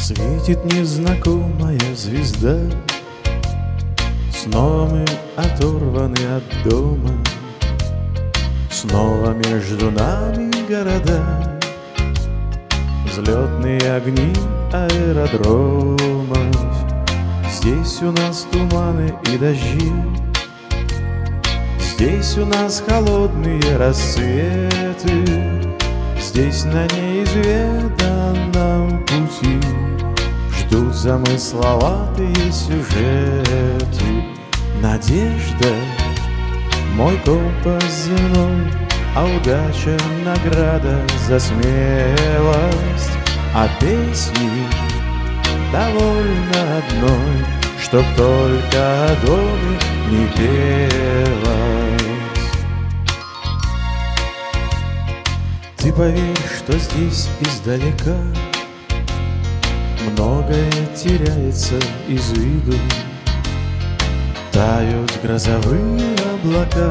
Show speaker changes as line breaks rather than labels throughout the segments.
Светит незнакомая звезда, снова мы оторваны от дома, снова между нами города, взлетные огни аэродромов. Здесь у нас туманы и дожди, здесь у нас холодные рассветы, здесь на неизведанном пути ждут замысловатые сюжеты. Надежда — мой компас земной, а удача — награда за смелость. А песни довольно одной, чтоб только о доме не пелось. Ты поверь, что здесь издалека многое теряется из виду, тают грозовые облака,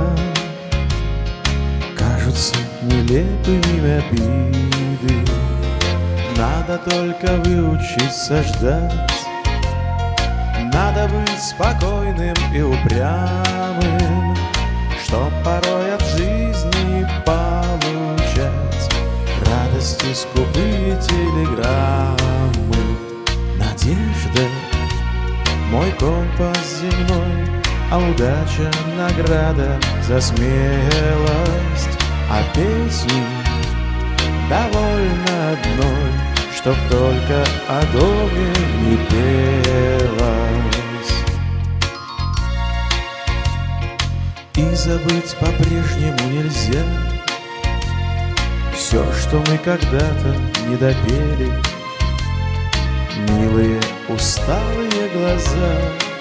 кажутся нелепыми обиды. Надо только выучиться ждать, надо быть спокойным и упрямым, чтоб порой от жизни получать радости скупые телеграммы. Надежда — мой компас земной, а удача — награда за смелость. А песни довольно одной, чтоб только о доме не пелось. И забыть по-прежнему нельзя все, что мы когда-то не допели. Милые усталые глаза,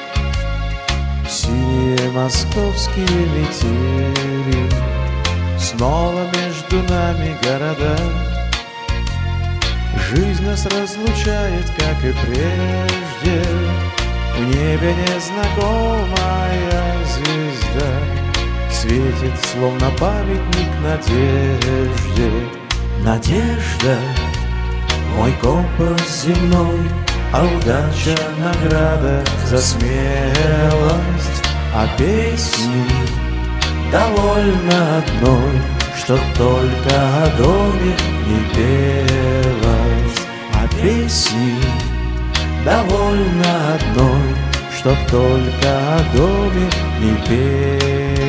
синие московские метели, снова между нами города. Жизнь нас разлучает, как и прежде. В небе незнакомая звезда светит, словно памятник надежде. Надежда — мой компас земной, а удача — награда за смелость. А песни довольно одной, чтоб только о доме не пелось. А песни довольно одной, чтоб только о доме не пелось.